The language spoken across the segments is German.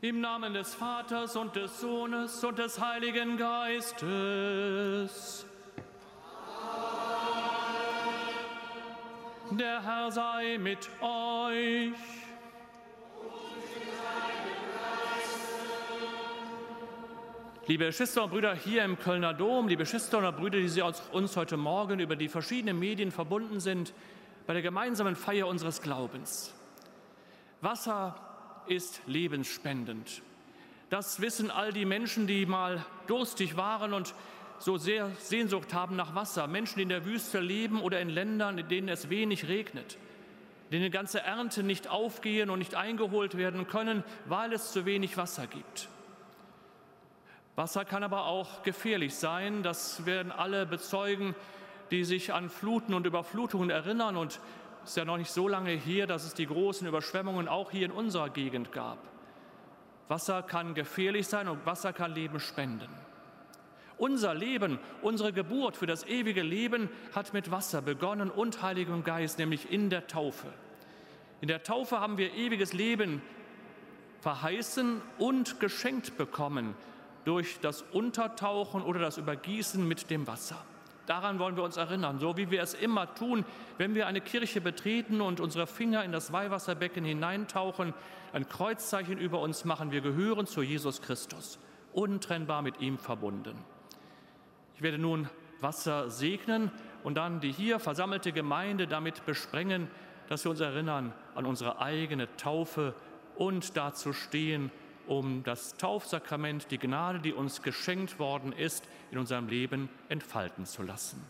Im Namen des Vaters und des Sohnes und des Heiligen Geistes. Der Herr sei mit euch. Liebe Schwestern und Brüder hier im Kölner Dom, liebe Schwestern und Brüder, die Sie uns heute Morgen über die verschiedenen Medien verbunden sind, bei der gemeinsamen Feier unseres Glaubens. Wasser ist lebensspendend. Das wissen all die Menschen, die mal durstig waren und so sehr Sehnsucht haben nach Wasser. Menschen, die in der Wüste leben oder in Ländern, in denen es wenig regnet, in denen ganze Ernten nicht aufgehen und nicht eingeholt werden können, weil es zu wenig Wasser gibt. Wasser kann aber auch gefährlich sein. Das werden alle bezeugen, die sich an Fluten und Überflutungen erinnern. Und es ist ja noch nicht so lange her, dass es die großen Überschwemmungen auch hier in unserer Gegend gab. Wasser kann gefährlich sein und Wasser kann Leben spenden. Unser Leben, unsere Geburt für das ewige Leben hat mit Wasser begonnen und Heiligem Geist, nämlich in der Taufe. In der Taufe haben wir ewiges Leben verheißen und geschenkt bekommen durch das Untertauchen oder das Übergießen mit dem Wasser. Daran wollen wir uns erinnern, so wie wir es immer tun, wenn wir eine Kirche betreten und unsere Finger in das Weihwasserbecken hineintauchen, ein Kreuzzeichen über uns machen. Wir gehören zu Jesus Christus, untrennbar mit ihm verbunden. Ich werde nun Wasser segnen und dann die hier versammelte Gemeinde damit besprengen, dass wir uns erinnern an unsere eigene Taufe und dazu stehen, um das Taufsakrament, die Gnade, die uns geschenkt worden ist, in unserem Leben entfalten zu lassen.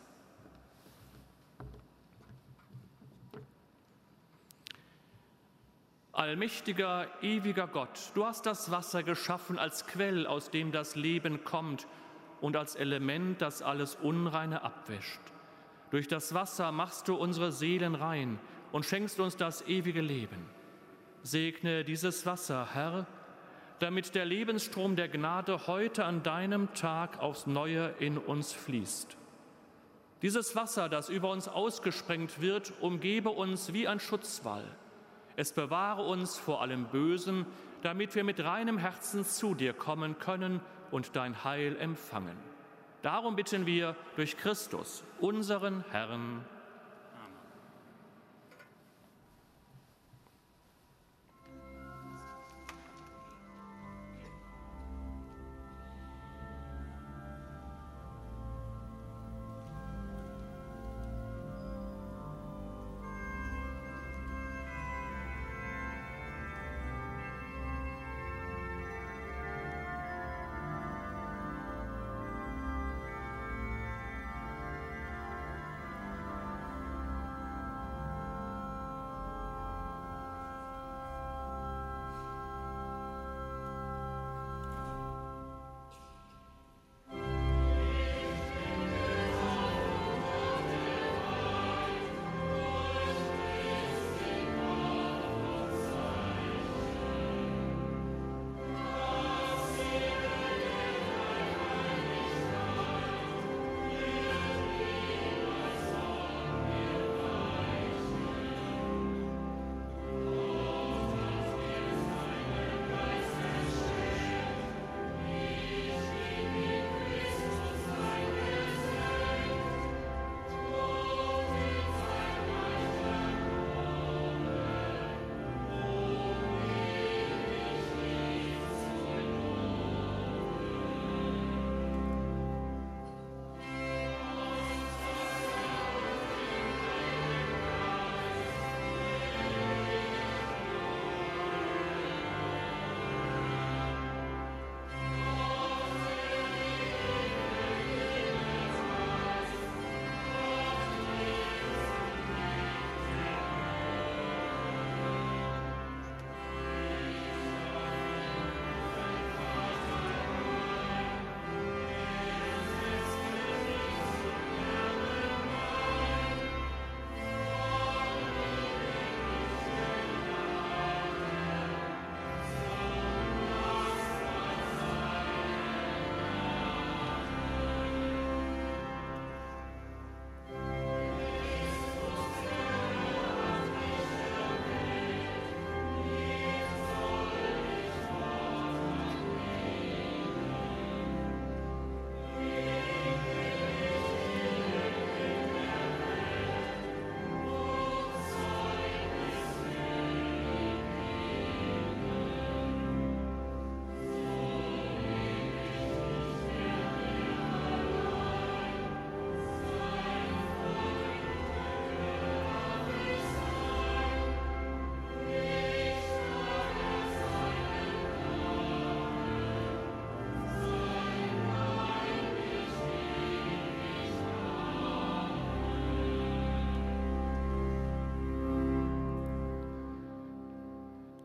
Allmächtiger, ewiger Gott, du hast das Wasser geschaffen als Quell, aus dem das Leben kommt und als Element, das alles Unreine abwäscht. Durch das Wasser machst du unsere Seelen rein und schenkst uns das ewige Leben. Segne dieses Wasser, Herr, damit der Lebensstrom der Gnade heute an deinem Tag aufs Neue in uns fließt. Dieses Wasser, das über uns ausgesprengt wird, umgebe uns wie ein Schutzwall. Es bewahre uns vor allem Bösen, damit wir mit reinem Herzen zu dir kommen können und dein Heil empfangen. Darum bitten wir durch Christus, unseren Herrn.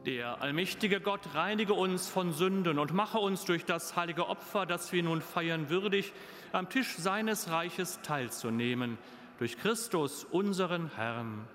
Der allmächtige Gott reinige uns von Sünden und mache uns durch das heilige Opfer, das wir nun feiern, würdig, am Tisch seines Reiches teilzunehmen. Durch Christus, unseren Herrn.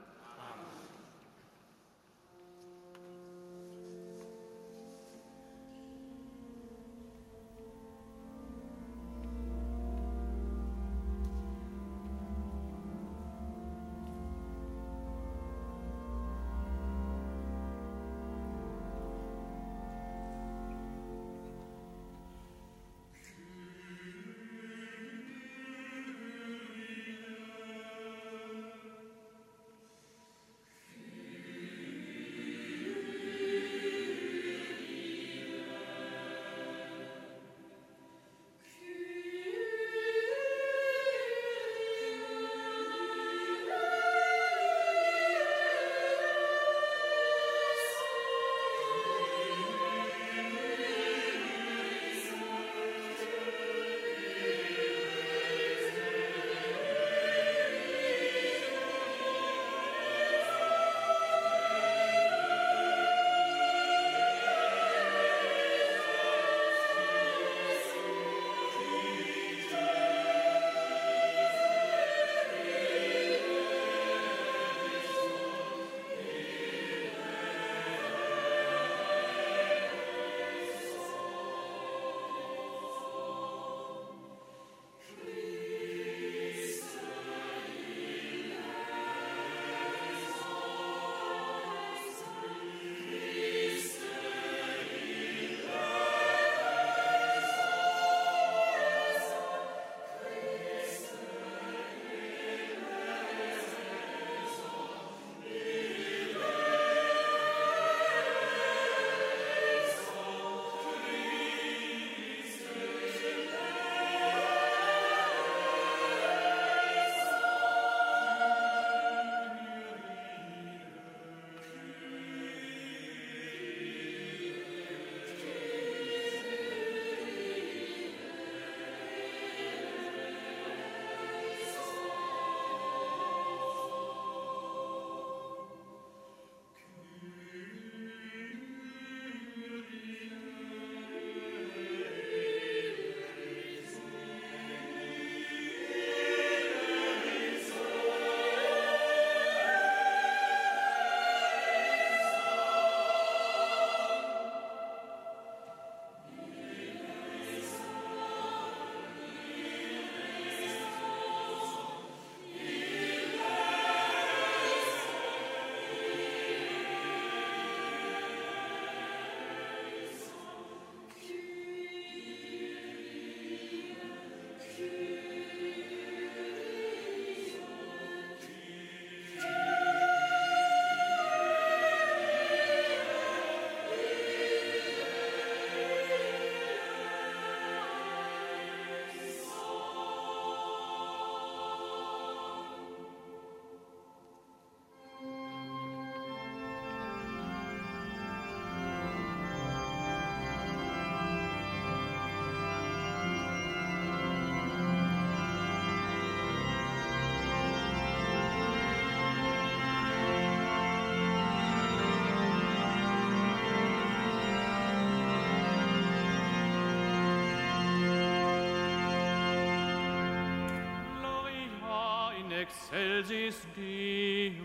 excelsis Deo.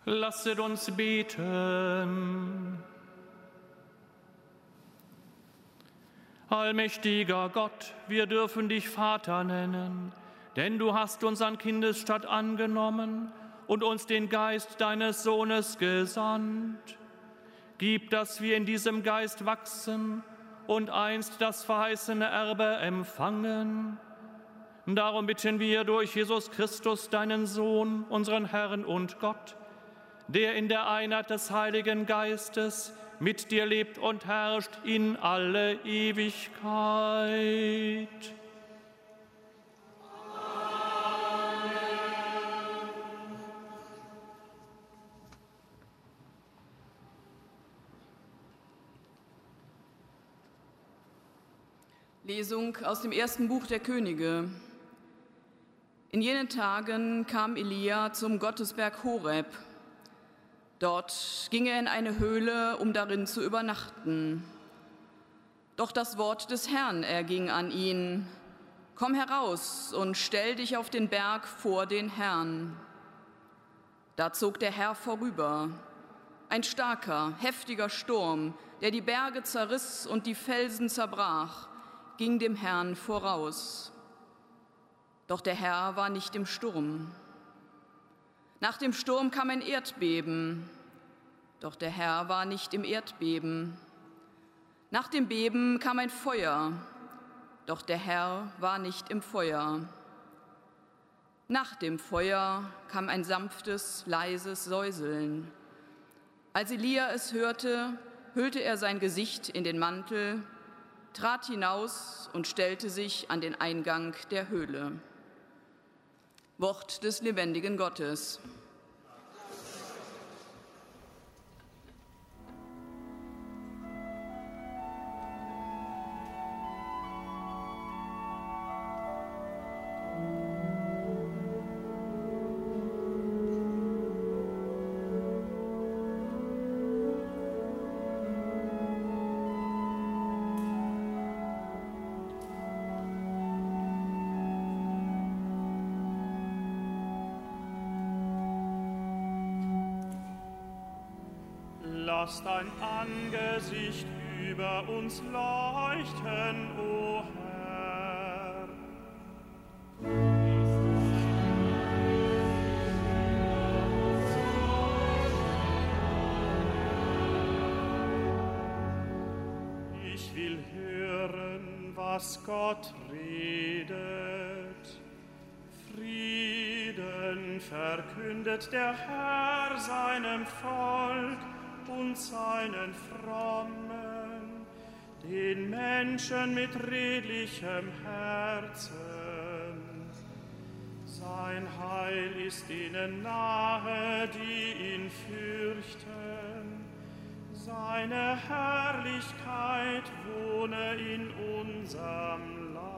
Lasset uns beten. Allmächtiger Gott, wir dürfen dich Vater nennen, denn du hast uns an Kindesstatt angenommen und uns den Geist deines Sohnes gesandt. Gib, dass wir in diesem Geist wachsen und einst das verheißene Erbe empfangen. Darum bitten wir durch Jesus Christus, deinen Sohn, unseren Herrn und Gott, der in der Einheit des Heiligen Geistes mit dir lebt und herrscht in alle Ewigkeit. Lesung aus dem ersten Buch der Könige. In jenen Tagen kam Elia zum Gottesberg Horeb. Dort ging er in eine Höhle, um darin zu übernachten. Doch das Wort des Herrn erging an ihn: Komm heraus und stell dich auf den Berg vor den Herrn. Da zog der Herr vorüber. Ein starker, heftiger Sturm, der die Berge zerriss und die Felsen zerbrach, ging dem Herrn voraus. Doch der Herr war nicht im Sturm. Nach dem Sturm kam ein Erdbeben, doch der Herr war nicht im Erdbeben. Nach dem Beben kam ein Feuer, doch der Herr war nicht im Feuer. Nach dem Feuer kam ein sanftes, leises Säuseln. Als Elia es hörte, hüllte er sein Gesicht in den Mantel, trat hinaus und stellte sich an den Eingang der Höhle. Wort des lebendigen Gottes. Lass dein Angesicht über uns leuchten, o Herr. Ich will hören, was Gott redet. Frieden verkündet der Herr seinem Volk und seinen Frommen, den Menschen mit redlichem Herzen. Sein Heil ist denen nahe, die ihn fürchten. Seine Herrlichkeit wohne in unserem Land.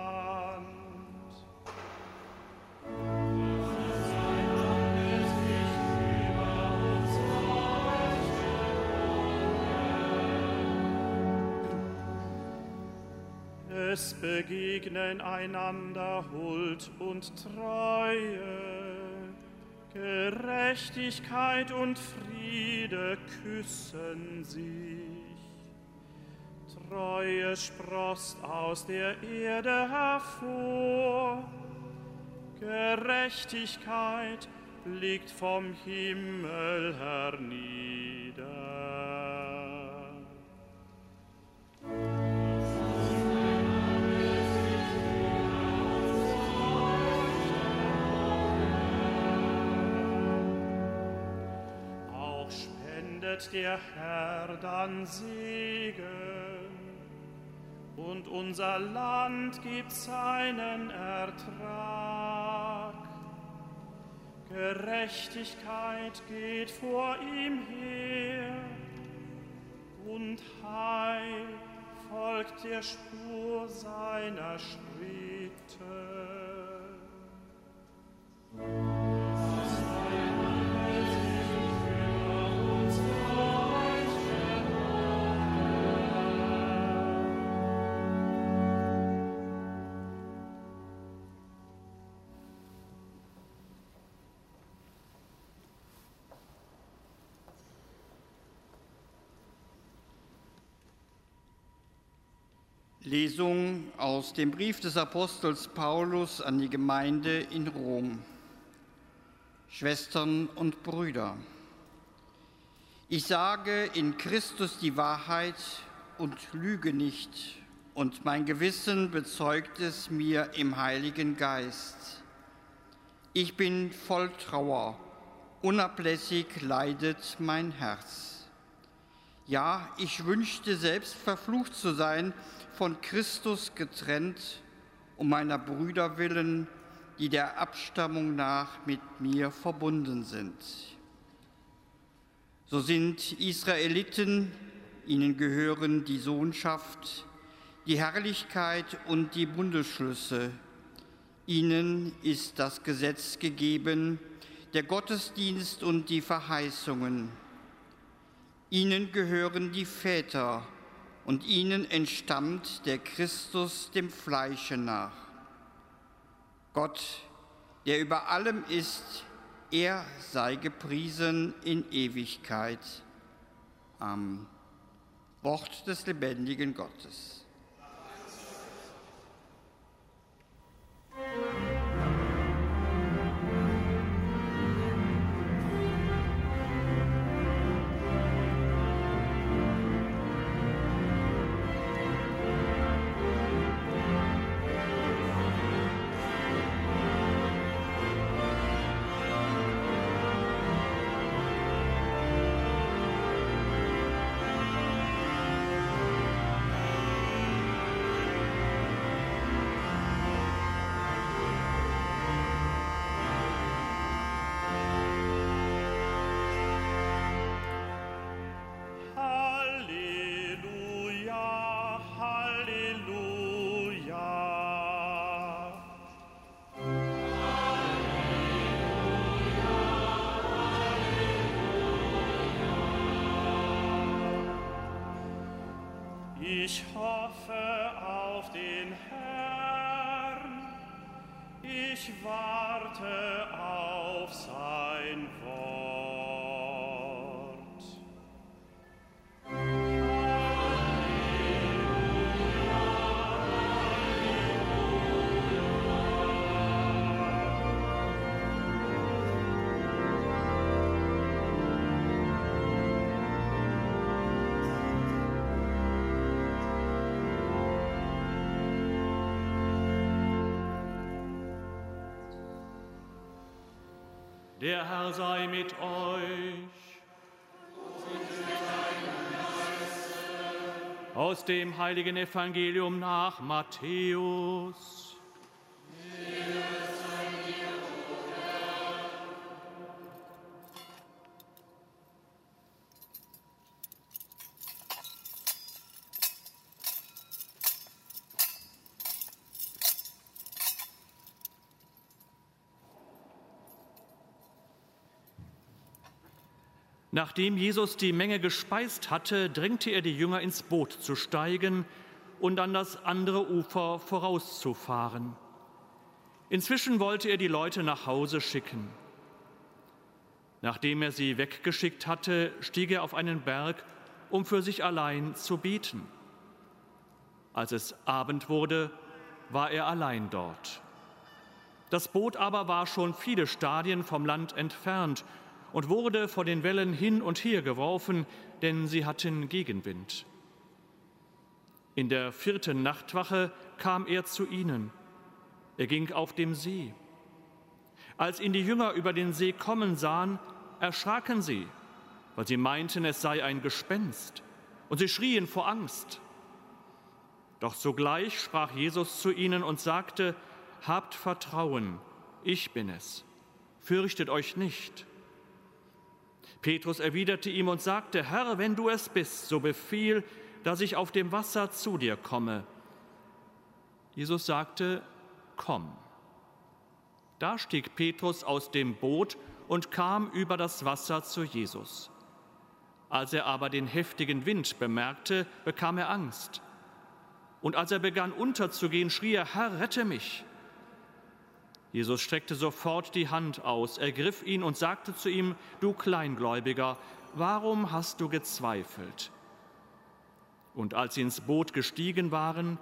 Es begegnen einander Huld und Treue, Gerechtigkeit und Friede küssen sich. Treue sproßt aus der Erde hervor, Gerechtigkeit blickt vom Himmel hernieder. Der Herr dann Segen, und unser Land gibt seinen Ertrag. Gerechtigkeit geht vor ihm her, und Heil folgt der Spur seiner Schritte. Lesung aus dem Brief des Apostels Paulus an die Gemeinde in Rom. Schwestern und Brüder, ich sage in Christus die Wahrheit und lüge nicht, und mein Gewissen bezeugt es mir im Heiligen Geist. Ich bin voll Trauer, unablässig leidet mein Herz. Ja, ich wünschte selbst verflucht zu sein, von Christus getrennt, um meiner Brüder willen, die der Abstammung nach mit mir verbunden sind. So sind Israeliten, ihnen gehören die Sohnschaft, die Herrlichkeit und die Bundesschlüsse. Ihnen ist das Gesetz gegeben, der Gottesdienst und die Verheißungen. Ihnen gehören die Väter, und ihnen entstammt der Christus dem Fleische nach. Gott, der über allem ist, er sei gepriesen in Ewigkeit. Amen. Wort des lebendigen Gottes. Ich hoffe auf den Herrn, ich warte auf sein Wort. Der Herr sei mit euch. Aus dem heiligen Evangelium nach Matthäus. Nachdem Jesus die Menge gespeist hatte, drängte er die Jünger, ins Boot zu steigen und an das andere Ufer vorauszufahren. Inzwischen wollte er die Leute nach Hause schicken. Nachdem er sie weggeschickt hatte, stieg er auf einen Berg, um für sich allein zu beten. Als es Abend wurde, war er allein dort. Das Boot aber war schon viele Stadien vom Land entfernt und wurde vor den Wellen hin und her geworfen, denn sie hatten Gegenwind. In der 4. Nachtwache kam er zu ihnen. Er ging auf dem See. Als ihn die Jünger über den See kommen sahen, erschraken sie, weil sie meinten, es sei ein Gespenst, und sie schrien vor Angst. Doch sogleich sprach Jesus zu ihnen und sagte: Habt Vertrauen, ich bin es, fürchtet euch nicht. Petrus erwiderte ihm und sagte: Herr, wenn du es bist, so befiehl, dass ich auf dem Wasser zu dir komme. Jesus sagte: Komm. Da stieg Petrus aus dem Boot und kam über das Wasser zu Jesus. Als er aber den heftigen Wind bemerkte, bekam er Angst. Und als er begann unterzugehen, schrie er: Herr, rette mich! Jesus streckte sofort die Hand aus, ergriff ihn und sagte zu ihm: Du Kleingläubiger, warum hast du gezweifelt? Und als sie ins Boot gestiegen waren,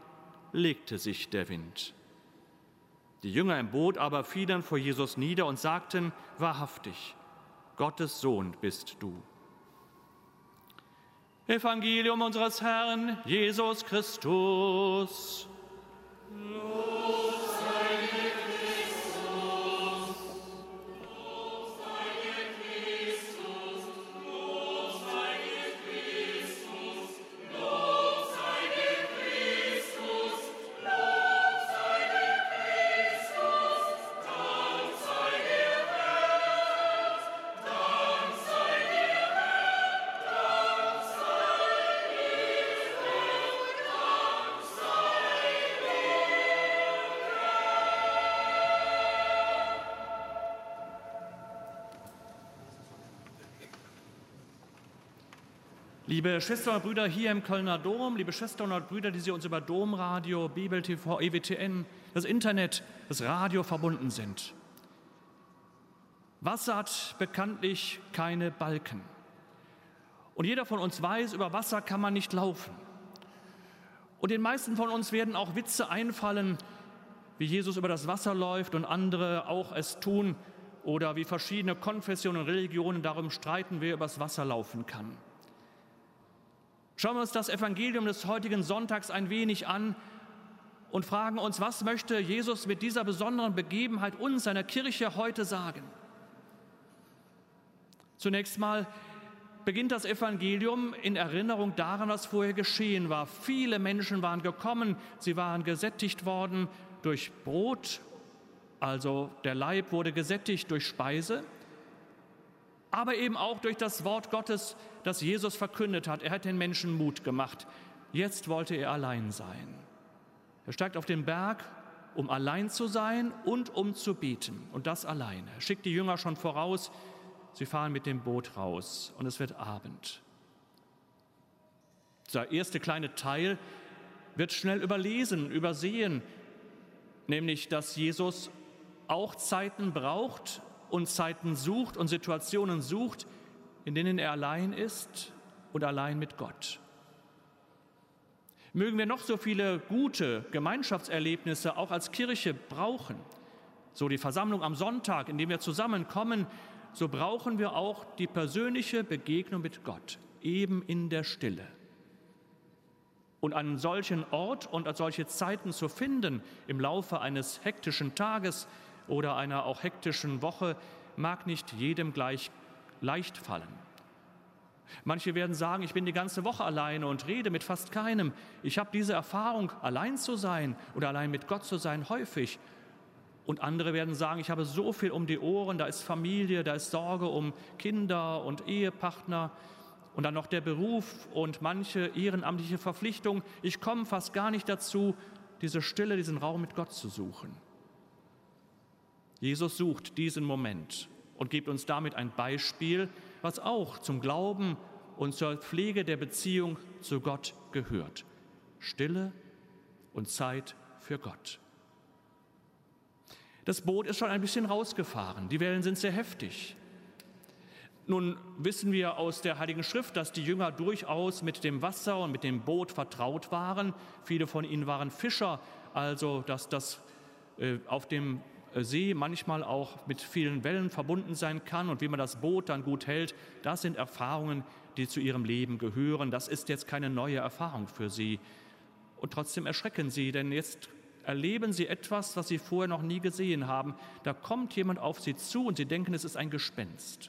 legte sich der Wind. Die Jünger im Boot aber fielen vor Jesus nieder und sagten: Wahrhaftig, Gottes Sohn bist du. Evangelium unseres Herrn Jesus Christus. Liebe Schwestern und Brüder hier im Kölner Dom, liebe Schwestern und Brüder, die Sie uns über Domradio, Bibel TV, EWTN, das Internet, das Radio verbunden sind. Wasser hat bekanntlich keine Balken. Und jeder von uns weiß, über Wasser kann man nicht laufen. Und den meisten von uns werden auch Witze einfallen, wie Jesus über das Wasser läuft und andere auch es tun, oder wie verschiedene Konfessionen und Religionen darum streiten, wer übers Wasser laufen kann. Schauen wir uns das Evangelium des heutigen Sonntags ein wenig an und fragen uns, was möchte Jesus mit dieser besonderen Begebenheit uns, seiner Kirche, heute sagen? Zunächst mal beginnt das Evangelium in Erinnerung daran, was vorher geschehen war. Viele Menschen waren gekommen, sie waren gesättigt worden durch Brot, also der Leib wurde gesättigt durch Speise, aber eben auch durch das Wort Gottes, das Jesus verkündet hat. Er hat den Menschen Mut gemacht. Jetzt wollte er allein sein. Er steigt auf den Berg, um allein zu sein und um zu beten. Und das alleine. Er schickt die Jünger schon voraus. Sie fahren mit dem Boot raus und es wird Abend. Dieser erste kleine Teil wird schnell übersehen, nämlich, dass Jesus auch Zeiten braucht und Zeiten sucht und Situationen sucht, in denen er allein ist und allein mit Gott. Mögen wir noch so viele gute Gemeinschaftserlebnisse auch als Kirche brauchen, so die Versammlung am Sonntag, in dem wir zusammenkommen, so brauchen wir auch die persönliche Begegnung mit Gott, eben in der Stille. Und einen solchen Ort und solche Zeiten zu finden im Laufe eines hektischen Tages oder einer auch hektischen Woche mag nicht jedem gleich leicht fallen. Manche werden sagen, ich bin die ganze Woche alleine und rede mit fast keinem. Ich habe diese Erfahrung, allein zu sein oder allein mit Gott zu sein, häufig. Und andere werden sagen, ich habe so viel um die Ohren, da ist Familie, da ist Sorge um Kinder und Ehepartner und dann noch der Beruf und manche ehrenamtliche Verpflichtung. Ich komme fast gar nicht dazu, diese Stille, diesen Raum mit Gott zu suchen. Jesus sucht diesen Moment und gibt uns damit ein Beispiel, was auch zum Glauben und zur Pflege der Beziehung zu Gott gehört. Stille und Zeit für Gott. Das Boot ist schon ein bisschen rausgefahren, die Wellen sind sehr heftig. Nun wissen wir aus der Heiligen Schrift, dass die Jünger durchaus mit dem Wasser und mit dem Boot vertraut waren. Viele von ihnen waren Fischer, also dass das auf dem See manchmal auch mit vielen Wellen verbunden sein kann und wie man das Boot dann gut hält, das sind Erfahrungen, die zu ihrem Leben gehören. Das ist jetzt keine neue Erfahrung für sie. Und trotzdem erschrecken sie, denn jetzt erleben sie etwas, was sie vorher noch nie gesehen haben. Da kommt jemand auf sie zu und sie denken, es ist ein Gespenst.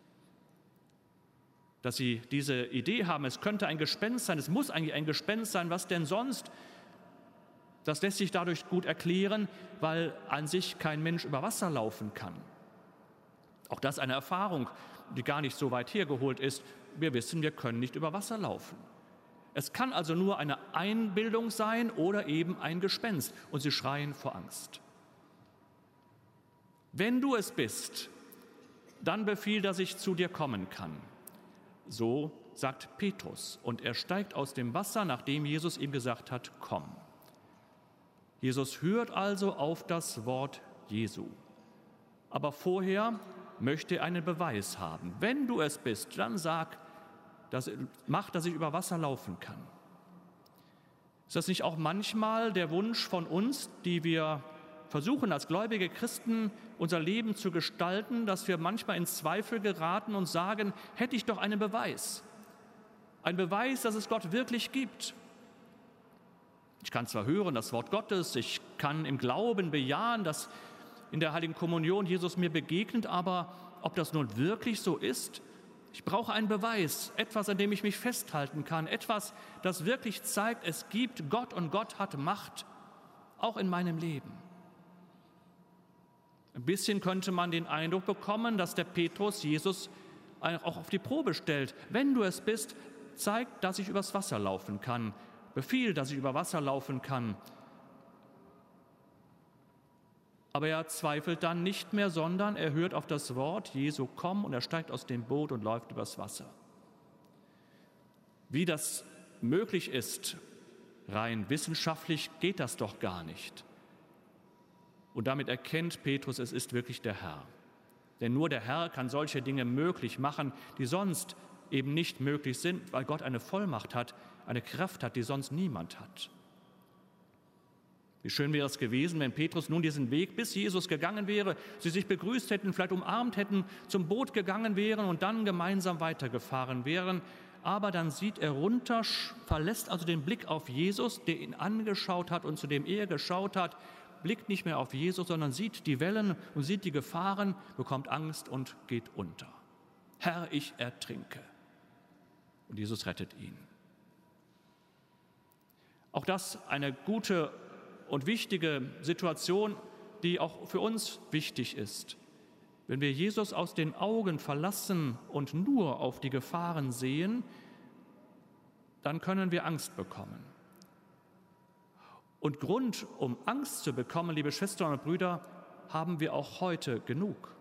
Dass sie diese Idee haben, es könnte ein Gespenst sein, es muss eigentlich ein Gespenst sein, was denn sonst? Das lässt sich dadurch gut erklären, weil an sich kein Mensch über Wasser laufen kann. Auch das ist eine Erfahrung, die gar nicht so weit hergeholt ist. Wir wissen, wir können nicht über Wasser laufen. Es kann also nur eine Einbildung sein oder eben ein Gespenst. Und sie schreien vor Angst. Wenn du es bist, dann befiehl, dass ich zu dir kommen kann. So sagt Petrus. Und er steigt aus dem Wasser, nachdem Jesus ihm gesagt hat, komm. Jesus hört also auf das Wort Jesu. Aber vorher möchte er einen Beweis haben. Wenn du es bist, dann mach, dass ich über Wasser laufen kann. Ist das nicht auch manchmal der Wunsch von uns, die wir versuchen als gläubige Christen unser Leben zu gestalten, dass wir manchmal in Zweifel geraten und sagen, hätte ich doch einen Beweis, dass es Gott wirklich gibt. Ich kann zwar hören das Wort Gottes, ich kann im Glauben bejahen, dass in der Heiligen Kommunion Jesus mir begegnet, aber ob das nun wirklich so ist, ich brauche einen Beweis, etwas, an dem ich mich festhalten kann, etwas, das wirklich zeigt, es gibt Gott und Gott hat Macht, auch in meinem Leben. Ein bisschen könnte man den Eindruck bekommen, dass der Petrus Jesus auch auf die Probe stellt. Wenn du es bist, zeig, dass ich übers Wasser laufen kann. Befiehl, dass ich über Wasser laufen kann. Aber er zweifelt dann nicht mehr, sondern er hört auf das Wort Jesu, komm, und er steigt aus dem Boot und läuft übers Wasser. Wie das möglich ist, rein wissenschaftlich geht das doch gar nicht. Und damit erkennt Petrus, es ist wirklich der Herr. Denn nur der Herr kann solche Dinge möglich machen, die sonst eben nicht möglich sind, weil Gott eine Vollmacht hat, eine Kraft hat, die sonst niemand hat. Wie schön wäre es gewesen, wenn Petrus nun diesen Weg bis Jesus gegangen wäre, sie sich begrüßt hätten, vielleicht umarmt hätten, zum Boot gegangen wären und dann gemeinsam weitergefahren wären. Aber dann sieht er runter, verlässt also den Blick auf Jesus, der ihn angeschaut hat und zu dem er geschaut hat, blickt nicht mehr auf Jesus, sondern sieht die Wellen und sieht die Gefahren, bekommt Angst und geht unter. Herr, ich ertrinke. Und Jesus rettet ihn. Auch das eine gute und wichtige Situation, die auch für uns wichtig ist. Wenn wir Jesus aus den Augen verlassen und nur auf die Gefahren sehen, dann können wir Angst bekommen. Und Grund, um Angst zu bekommen, liebe Schwestern und Brüder, haben wir auch heute genug.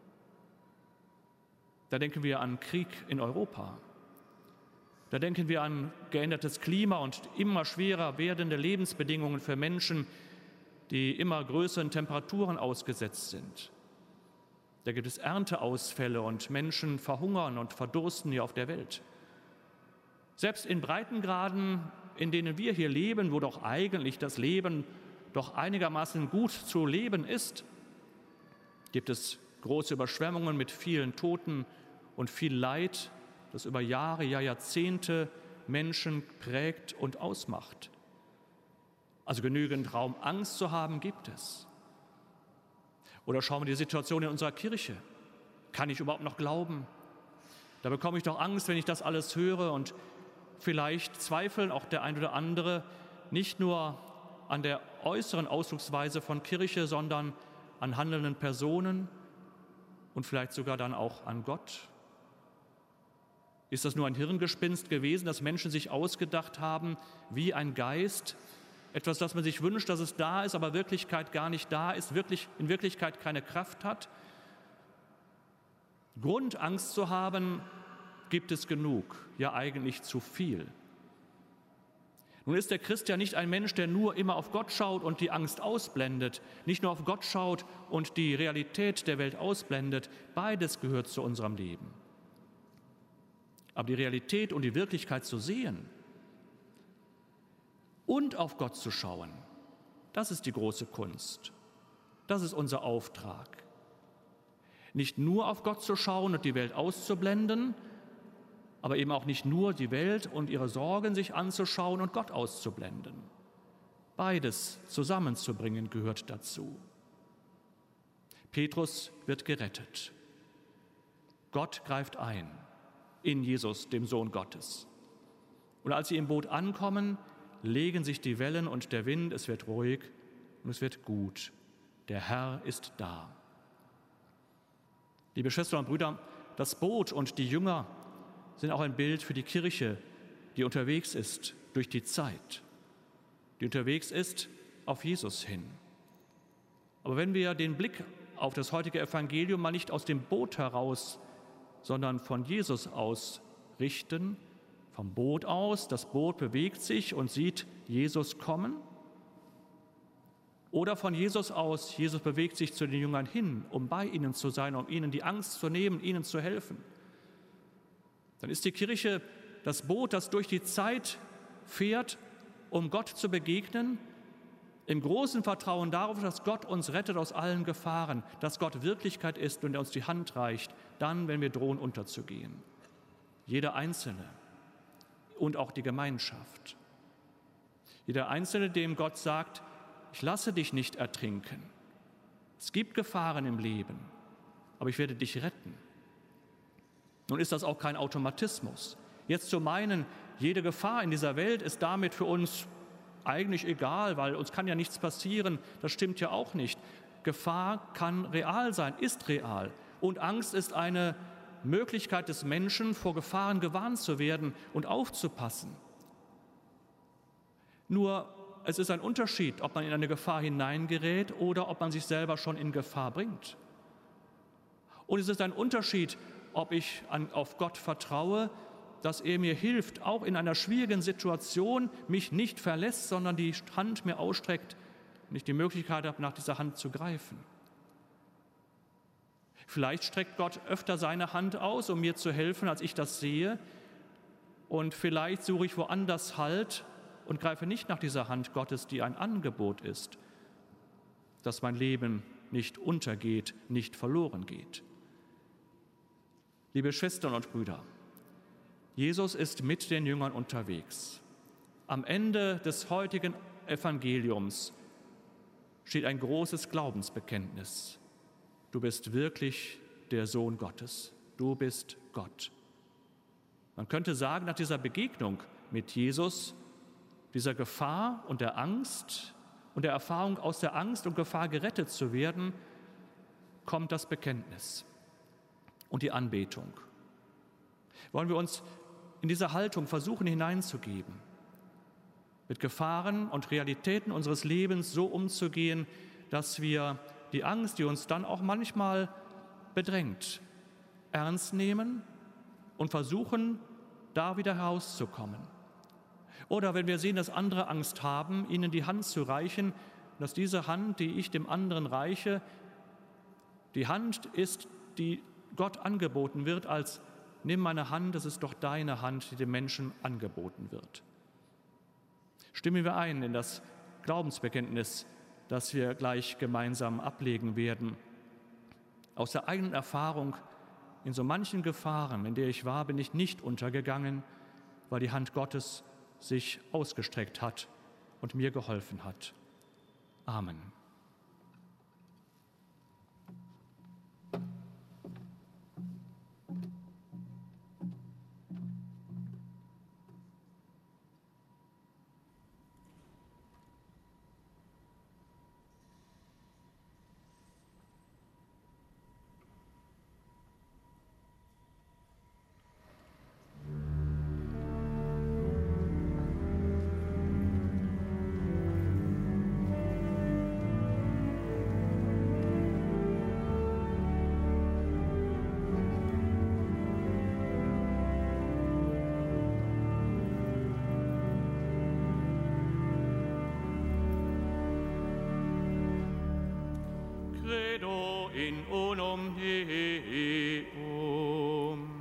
Da denken wir an Krieg in Europa. Da denken wir an geändertes Klima und immer schwerer werdende Lebensbedingungen für Menschen, die immer größeren Temperaturen ausgesetzt sind. Da gibt es Ernteausfälle und Menschen verhungern und verdursten hier auf der Welt. Selbst in Breitengraden, in denen wir hier leben, wo doch eigentlich das Leben doch einigermaßen gut zu leben ist, gibt es große Überschwemmungen mit vielen Toten und viel Leid, das über Jahre, ja Jahrzehnte Menschen prägt und ausmacht. Also genügend Raum, Angst zu haben, gibt es. Oder schauen wir die Situation in unserer Kirche. Kann ich überhaupt noch glauben? Da bekomme ich doch Angst, wenn ich das alles höre, und vielleicht zweifeln auch der ein oder andere nicht nur an der äußeren Ausdrucksweise von Kirche, sondern an handelnden Personen und vielleicht sogar dann auch an Gott. Ist das nur ein Hirngespinst gewesen, das Menschen sich ausgedacht haben, wie ein Geist? Etwas, das man sich wünscht, dass es da ist, aber in Wirklichkeit gar nicht da ist, in Wirklichkeit keine Kraft hat? Grund, Angst zu haben, gibt es genug, ja eigentlich zu viel. Nun ist der Christ ja nicht ein Mensch, der nur immer auf Gott schaut und die Angst ausblendet, nicht nur auf Gott schaut und die Realität der Welt ausblendet. Beides gehört zu unserem Leben. Aber die Realität und die Wirklichkeit zu sehen und auf Gott zu schauen, das ist die große Kunst. Das ist unser Auftrag. Nicht nur auf Gott zu schauen und die Welt auszublenden, aber eben auch nicht nur die Welt und ihre Sorgen sich anzuschauen und Gott auszublenden. Beides zusammenzubringen gehört dazu. Petrus wird gerettet. Gott greift ein in Jesus, dem Sohn Gottes. Und als sie im Boot ankommen, legen sich die Wellen und der Wind, es wird ruhig und es wird gut. Der Herr ist da. Liebe Schwestern und Brüder, das Boot und die Jünger sind auch ein Bild für die Kirche, die unterwegs ist durch die Zeit, die unterwegs ist auf Jesus hin. Aber wenn wir den Blick auf das heutige Evangelium mal nicht aus dem Boot heraus, sondern von Jesus aus richten, vom Boot aus, das Boot bewegt sich und sieht Jesus kommen, oder von Jesus aus, Jesus bewegt sich zu den Jüngern hin, um bei ihnen zu sein, um ihnen die Angst zu nehmen, ihnen zu helfen, dann ist die Kirche das Boot, das durch die Zeit fährt um Gott zu begegnen, im großen Vertrauen darauf, dass Gott uns rettet aus allen Gefahren, dass Gott Wirklichkeit ist und er uns die Hand reicht, dann, wenn wir drohen, unterzugehen. Jeder Einzelne und auch die Gemeinschaft. Jeder Einzelne, dem Gott sagt, ich lasse dich nicht ertrinken. Es gibt Gefahren im Leben, aber ich werde dich retten. Nun ist das auch kein Automatismus. Jetzt zu meinen, jede Gefahr in dieser Welt ist damit für uns eigentlich egal, weil uns kann ja nichts passieren, das stimmt ja auch nicht. Gefahr kann real sein, ist real. Und Angst ist eine Möglichkeit des Menschen, vor Gefahren gewarnt zu werden und aufzupassen. Nur es ist ein Unterschied, ob man in eine Gefahr hineingerät oder ob man sich selber schon in Gefahr bringt. Und es ist ein Unterschied, ob ich auf Gott vertraue, dass er mir hilft, auch in einer schwierigen Situation mich nicht verlässt, sondern die Hand mir ausstreckt und ich die Möglichkeit habe, nach dieser Hand zu greifen. Vielleicht streckt Gott öfter seine Hand aus, um mir zu helfen, als ich das sehe. Und vielleicht suche ich woanders Halt und greife nicht nach dieser Hand Gottes, die ein Angebot ist, dass mein Leben nicht untergeht, nicht verloren geht. Liebe Schwestern und Brüder, Jesus ist mit den Jüngern unterwegs. Am Ende des heutigen Evangeliums steht ein großes Glaubensbekenntnis. Du bist wirklich der Sohn Gottes. Du bist Gott. Man könnte sagen, nach dieser Begegnung mit Jesus, dieser Gefahr und der Angst und der Erfahrung, aus der Angst und Gefahr gerettet zu werden, kommt das Bekenntnis und die Anbetung. Wollen wir uns in diese Haltung versuchen hineinzugeben, mit Gefahren und Realitäten unseres Lebens so umzugehen, dass wir die Angst, die uns dann auch manchmal bedrängt, ernst nehmen und versuchen, da wieder herauszukommen. Oder wenn wir sehen, dass andere Angst haben, ihnen die Hand zu reichen, dass diese Hand, die ich dem anderen reiche, die Hand ist, die Gott angeboten wird als nimm meine Hand, es ist doch deine Hand, die dem Menschen angeboten wird. Stimmen wir ein in das Glaubensbekenntnis, das wir gleich gemeinsam ablegen werden. Aus der eigenen Erfahrung in so manchen Gefahren, in der ich war, bin ich nicht untergegangen, weil die Hand Gottes sich ausgestreckt hat und mir geholfen hat. Amen. Credo in unum Deum.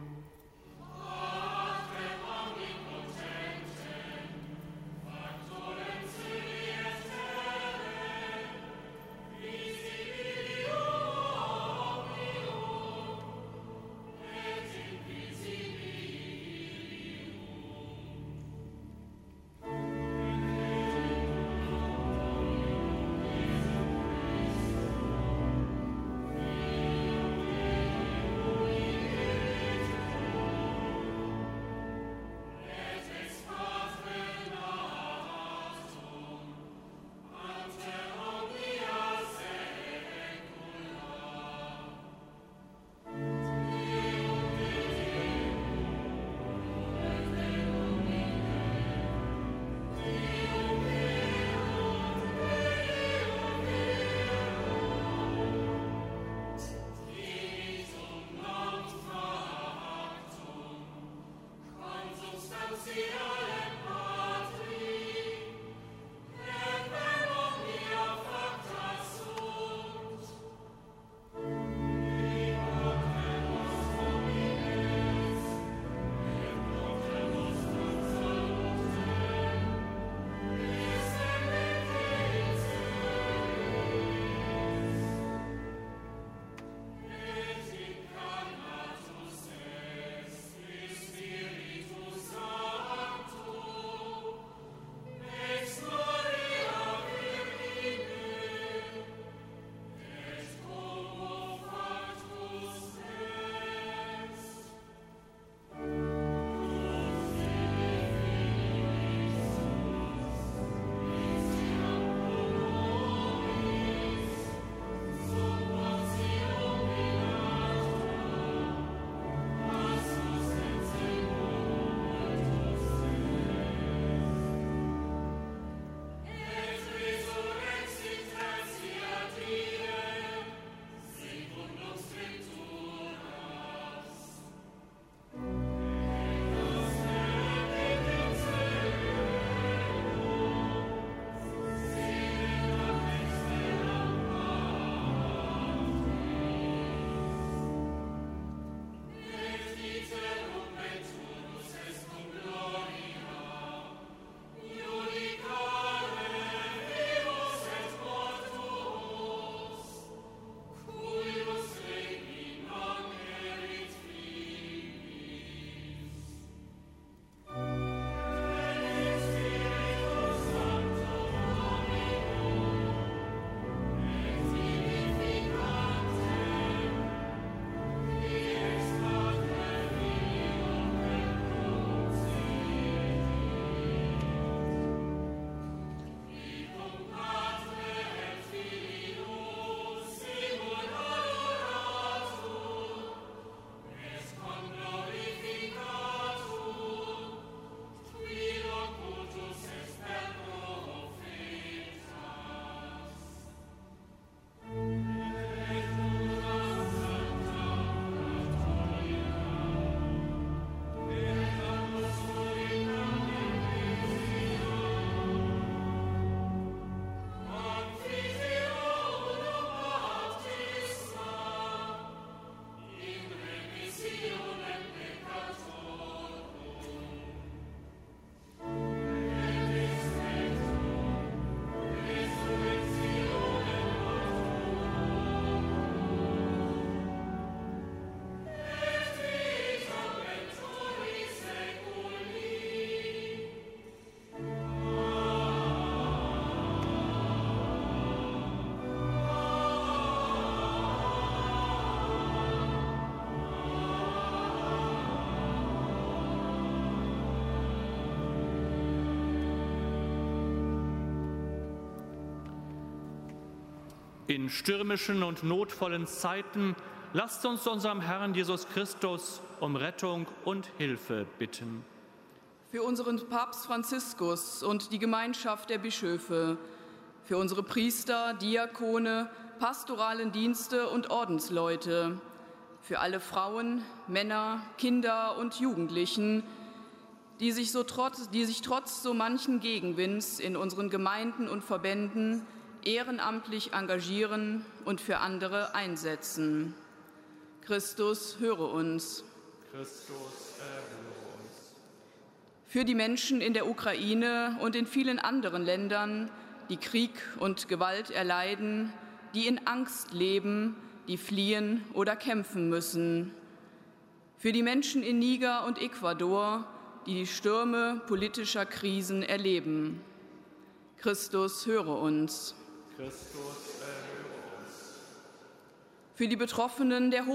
In stürmischen und notvollen Zeiten lasst uns zu unserem Herrn Jesus Christus um Rettung und Hilfe bitten. Für unseren Papst Franziskus und die Gemeinschaft der Bischöfe, für unsere Priester, Diakone, pastoralen Dienste und Ordensleute, für alle Frauen, Männer, Kinder und Jugendlichen, die sich trotz so manchen Gegenwinds in unseren Gemeinden und Verbänden ehrenamtlich engagieren und für andere einsetzen. Christus, höre uns. Christus, erhöre uns. Für die Menschen in der Ukraine und in vielen anderen Ländern, die Krieg und Gewalt erleiden, die in Angst leben, die fliehen oder kämpfen müssen. Für die Menschen in Niger und Ecuador, die die Stürme politischer Krisen erleben. Christus, höre uns. Christus, erhöre uns. Für die Betroffenen der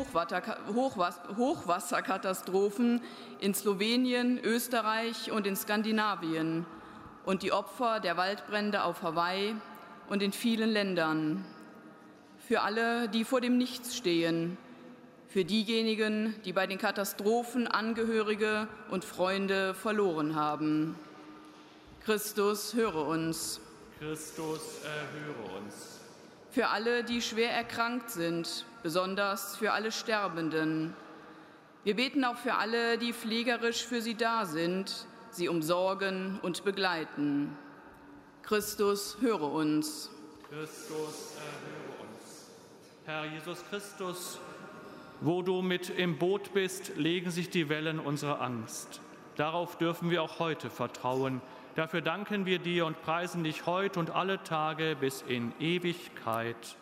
Hochwasserkatastrophen in Slowenien, Österreich und in Skandinavien und die Opfer der Waldbrände auf Hawaii und in vielen Ländern. Für alle, die vor dem Nichts stehen, für diejenigen, die bei den Katastrophen Angehörige und Freunde verloren haben. Christus, höre uns. Christus, erhöre uns. Für alle, die schwer erkrankt sind, besonders für alle Sterbenden. Wir beten auch für alle, die pflegerisch für sie da sind, sie umsorgen und begleiten. Christus, höre uns. Christus, erhöre uns. Herr Jesus Christus, wo du mit im Boot bist, legen sich die Wellen unserer Angst. Darauf dürfen wir auch heute vertrauen. Dafür danken wir dir und preisen dich heute und alle Tage bis in Ewigkeit.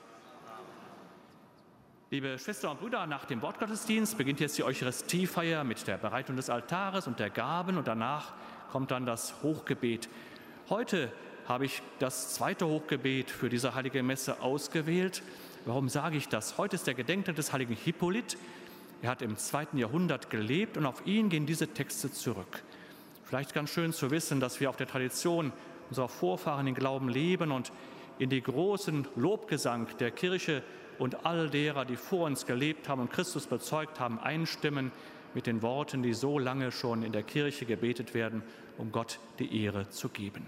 Liebe Schwestern und Brüder, nach dem Wortgottesdienst beginnt jetzt die Eucharistiefeier mit der Bereitung des Altares und der Gaben und danach kommt dann das Hochgebet. Heute habe ich das zweite Hochgebet für diese heilige Messe ausgewählt. Warum sage ich das? Heute ist der Gedenktag des heiligen Hippolyt. Er hat im 2. Jahrhundert gelebt und auf ihn gehen diese Texte zurück. Vielleicht ganz schön zu wissen, dass wir auf der Tradition unserer Vorfahren den Glauben leben und in die großen Lobgesang der Kirche und all derer, die vor uns gelebt haben und Christus bezeugt haben, einstimmen mit den Worten, die so lange schon in der Kirche gebetet werden, um Gott die Ehre zu geben.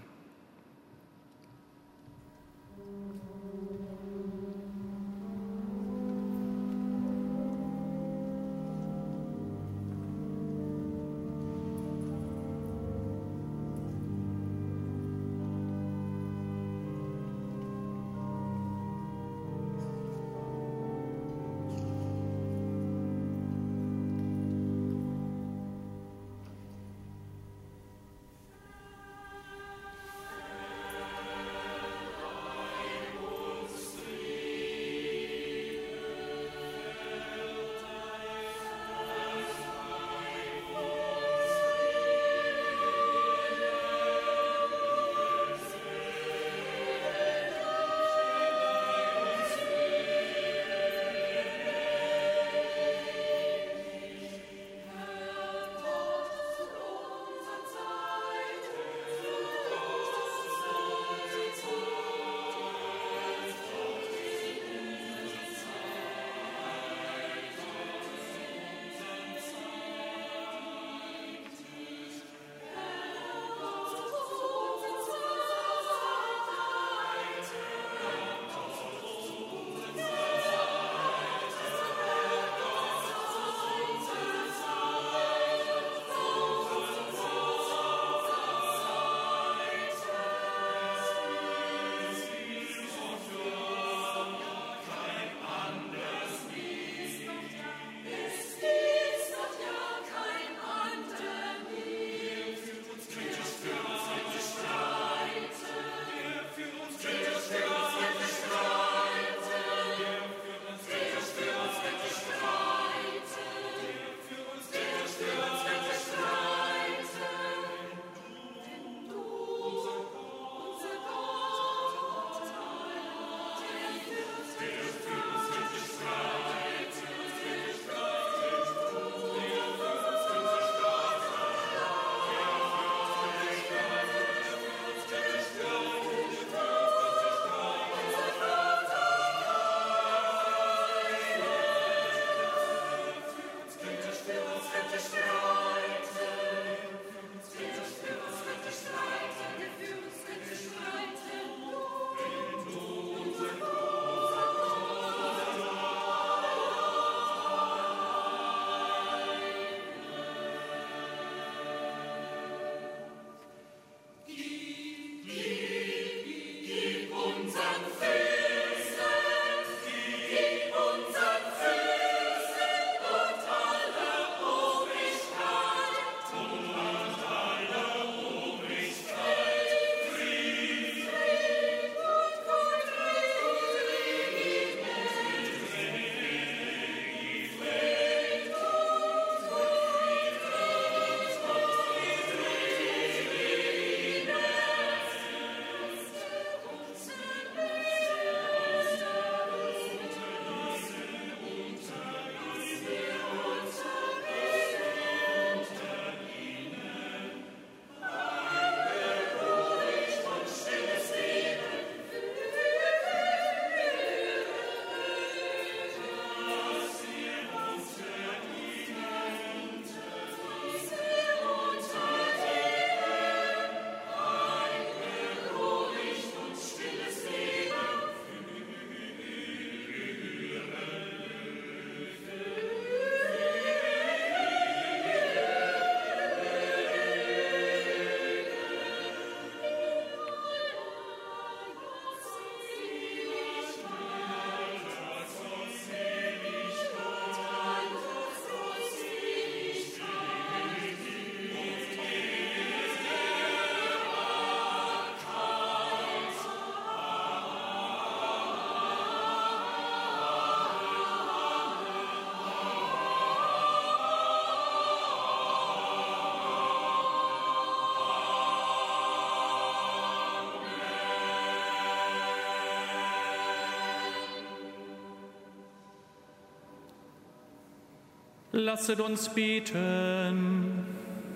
Lasset uns beten.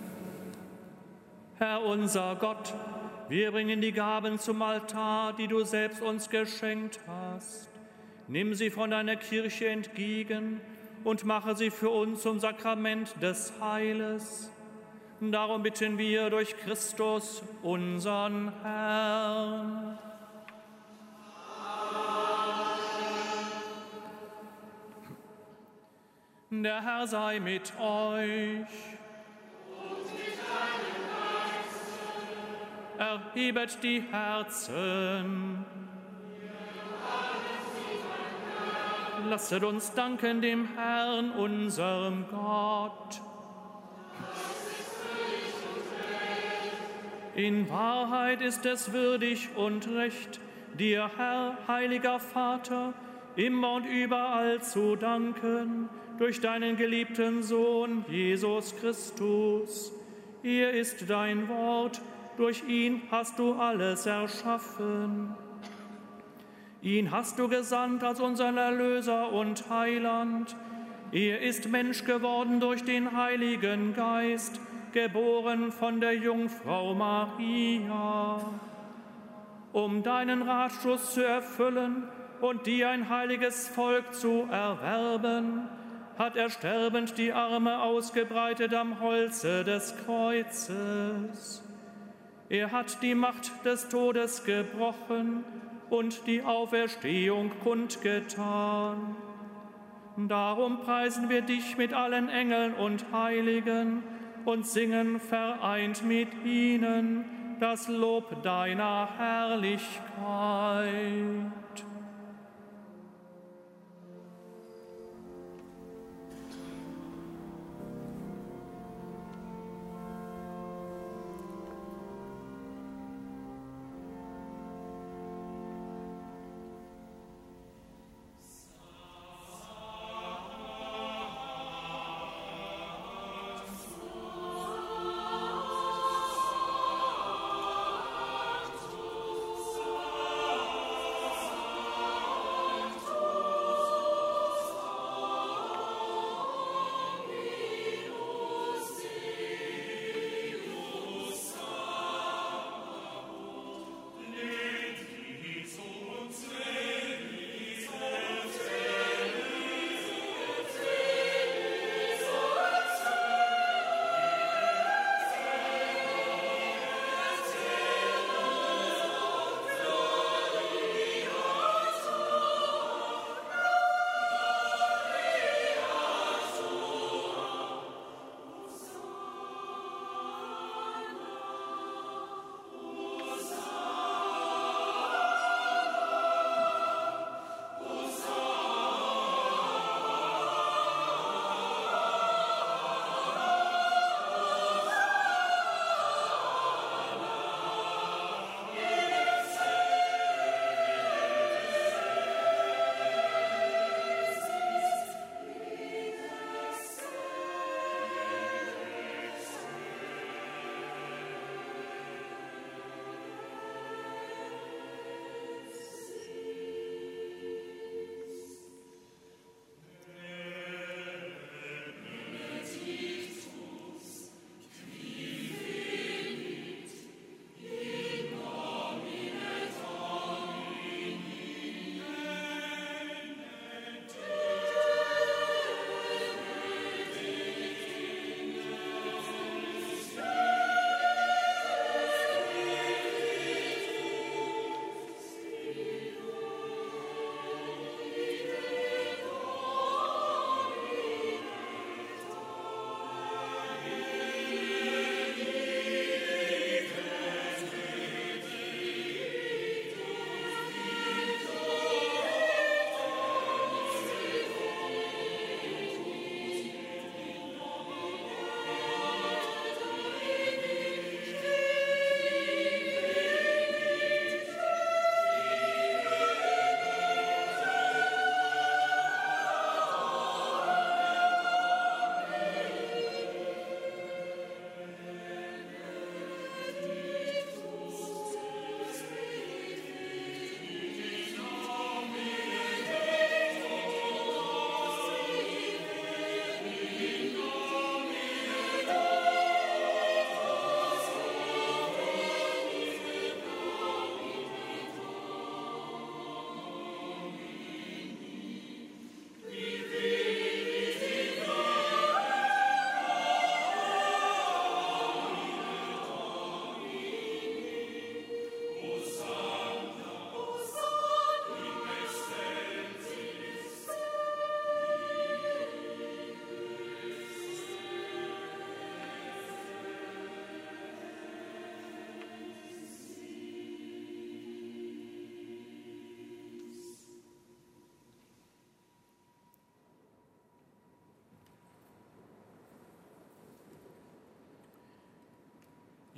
Herr unser Gott, wir bringen die Gaben zum Altar, die du selbst uns geschenkt hast. Nimm sie von deiner Kirche entgegen und mache sie für uns zum Sakrament des Heiles. Darum bitten wir durch Christus, unseren Herrn. Der Herr sei mit euch. Und mit deinem Geiste. Erhebet die Herzen. Lasset uns danken dem Herrn, unserem Gott. In Wahrheit ist es würdig und recht, dir, Herr, heiliger Vater, immer und überall zu danken, durch deinen geliebten Sohn, Jesus Christus. Er ist dein Wort, durch ihn hast du alles erschaffen. Ihn hast du gesandt als unseren Erlöser und Heiland. Er ist Mensch geworden durch den Heiligen Geist, geboren von der Jungfrau Maria. Um deinen Ratschluss zu erfüllen und dir ein heiliges Volk zu erwerben, hat er sterbend die Arme ausgebreitet am Holze des Kreuzes. Er hat die Macht des Todes gebrochen und die Auferstehung kundgetan. Darum preisen wir dich mit allen Engeln und Heiligen und singen vereint mit ihnen das Lob deiner Herrlichkeit.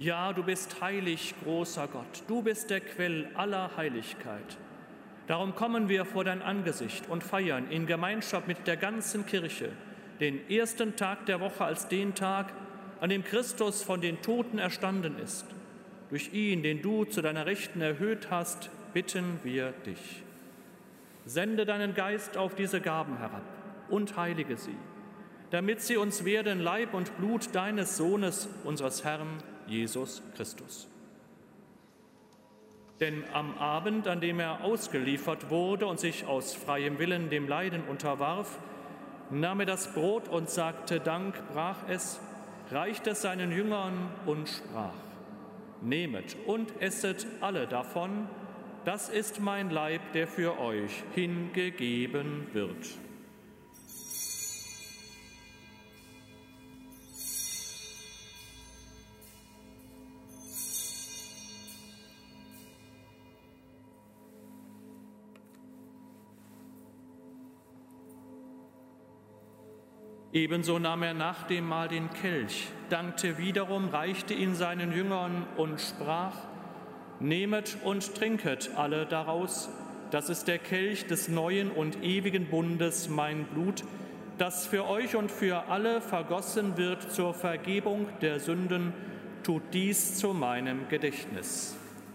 Ja, du bist heilig, großer Gott. Du bist der Quell aller Heiligkeit. Darum kommen wir vor dein Angesicht und feiern in Gemeinschaft mit der ganzen Kirche den ersten Tag der Woche als den Tag, an dem Christus von den Toten erstanden ist. Durch ihn, den du zu deiner Rechten erhöht hast, bitten wir dich. Sende deinen Geist auf diese Gaben herab und heilige sie, damit sie uns werden Leib und Blut deines Sohnes, unseres Herrn Jesus Christus. Denn am Abend, an dem er ausgeliefert wurde und sich aus freiem Willen dem Leiden unterwarf, nahm er das Brot und sagte Dank, brach es, reichte es seinen Jüngern und sprach: Nehmet und esset alle davon, das ist mein Leib, der für euch hingegeben wird. Ebenso nahm er nach dem Mahl den Kelch, dankte wiederum, reichte ihn seinen Jüngern und sprach: Nehmet und trinket alle daraus, das ist der Kelch des neuen und ewigen Bundes, mein Blut, das für euch und für alle vergossen wird zur Vergebung der Sünden. Tut dies zu meinem Gedächtnis.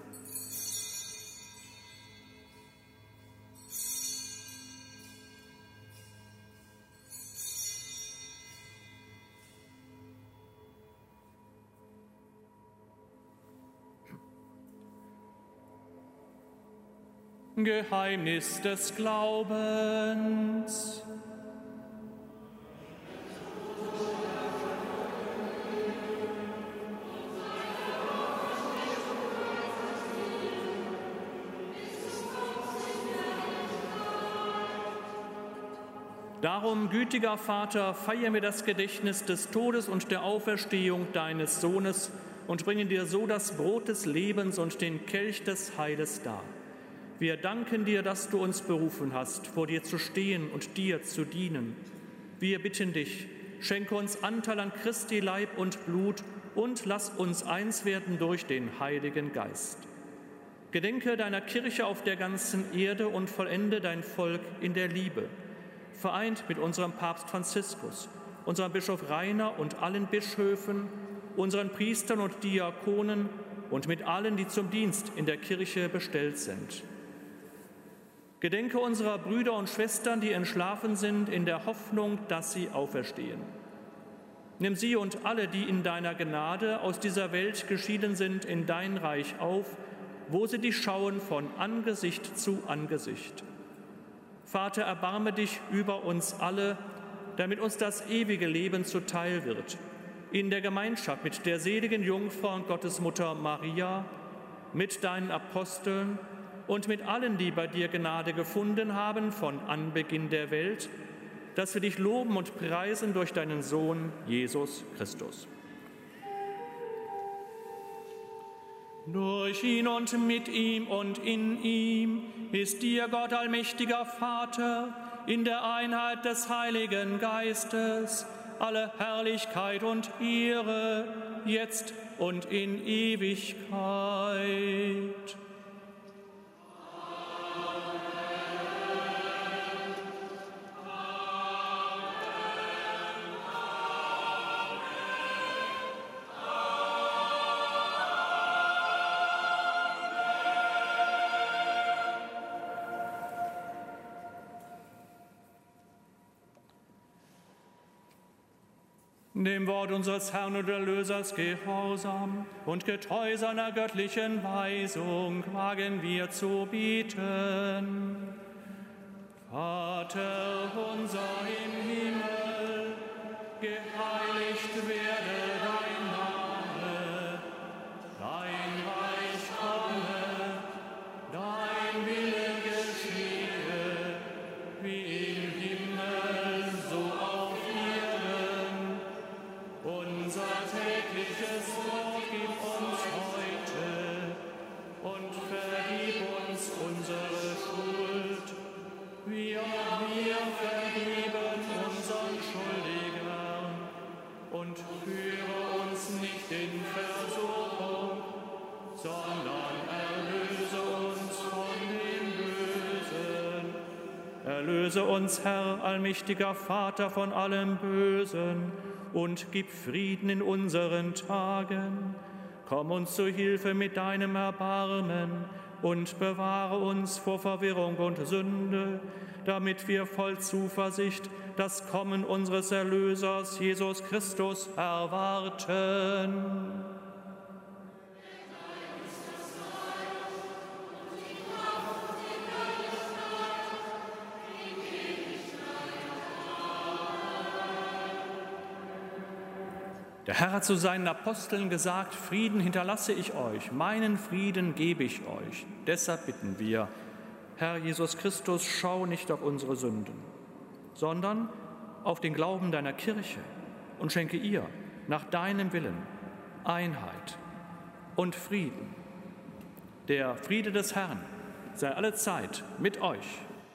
Geheimnis des Glaubens. Darum, gütiger Vater, feiern wir das Gedächtnis des Todes und der Auferstehung deines Sohnes und bringen dir so das Brot des Lebens und den Kelch des Heiles dar. Wir danken dir, dass du uns berufen hast, vor dir zu stehen und dir zu dienen. Wir bitten dich, schenke uns Anteil an Christi Leib und Blut und lass uns eins werden durch den Heiligen Geist. Gedenke deiner Kirche auf der ganzen Erde und vollende dein Volk in der Liebe, vereint mit unserem Papst Franziskus, unserem Bischof Rainer und allen Bischöfen, unseren Priestern und Diakonen und mit allen, die zum Dienst in der Kirche bestellt sind. Gedenke unserer Brüder und Schwestern, die entschlafen sind, in der Hoffnung, dass sie auferstehen. Nimm sie und alle, die in deiner Gnade aus dieser Welt geschieden sind, in dein Reich auf, wo sie dich schauen von Angesicht zu Angesicht. Vater, erbarme dich über uns alle, damit uns das ewige Leben zuteil wird, in der Gemeinschaft mit der seligen Jungfrau und Gottesmutter Maria, mit deinen Aposteln und mit allen, die bei dir Gnade gefunden haben von Anbeginn der Welt, dass wir dich loben und preisen durch deinen Sohn Jesus Christus. Durch ihn und mit ihm und in ihm ist dir, Gott allmächtiger Vater, in der Einheit des Heiligen Geistes, alle Herrlichkeit und Ehre, jetzt und in Ewigkeit. Dem Wort unseres Herrn und Erlösers gehorsam und getreu seiner göttlichen Weisung wagen wir zu beten. Vater unser im Himmel, geheiligt werde dein Name, dein Reich komme, dein Wille geschehe, wie im Himmel, so auf Erden. Unser tägliches Brot gib uns heute und vergib uns unsere Schuld, wie auch wir vergeben unseren sondern erlöse uns von dem Bösen. Erlöse uns, Herr, allmächtiger Vater, von allem Bösen und gib Frieden in unseren Tagen. Komm uns zu Hilfe mit deinem Erbarmen und bewahre uns vor Verwirrung und Sünde, damit wir voll Zuversicht das Kommen unseres Erlösers, Jesus Christus, erwarten. Der Herr hat zu seinen Aposteln gesagt, Frieden hinterlasse ich euch, meinen Frieden gebe ich euch. Deshalb bitten wir, Herr Jesus Christus, schau nicht auf unsere Sünden, sondern auf den Glauben deiner Kirche und schenke ihr nach deinem Willen Einheit und Frieden. Der Friede des Herrn sei allezeit mit euch.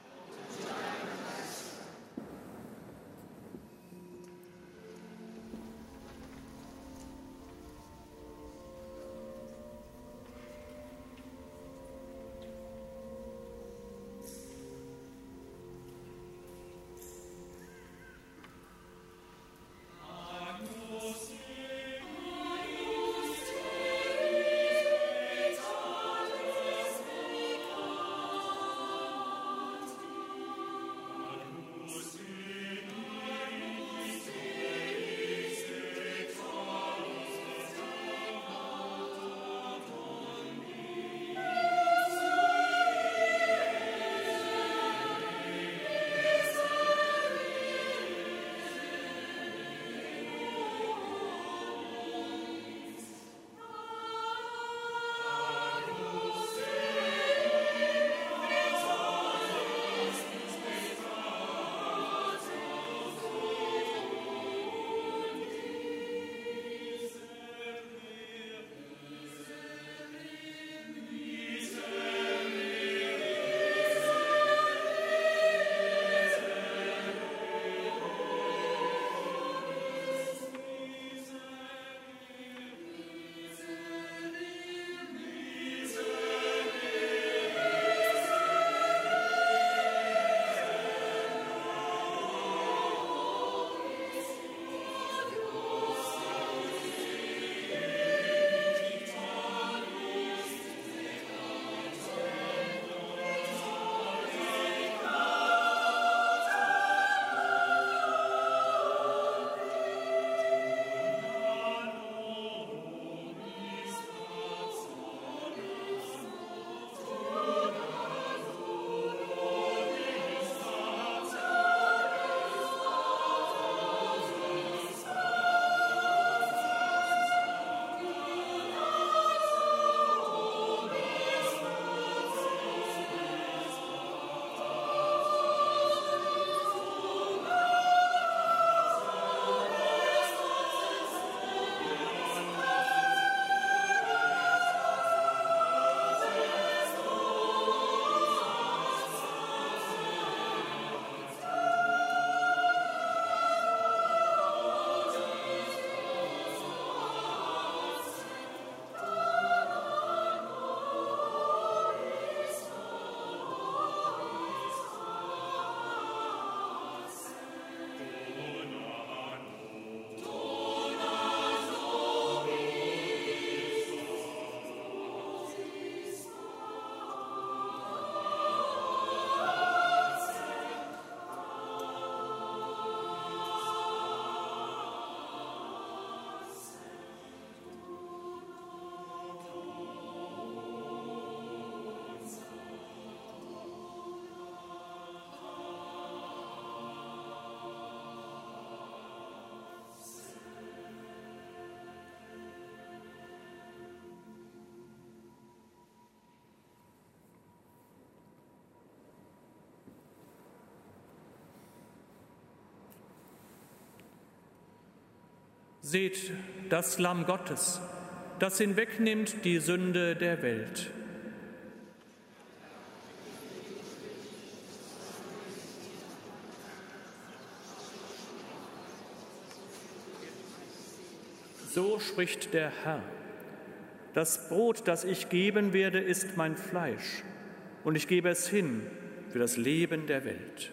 Seht das Lamm Gottes, das hinwegnimmt die Sünde der Welt. So spricht der Herr. Das Brot, das ich geben werde, ist mein Fleisch, und ich gebe es hin für das Leben der Welt.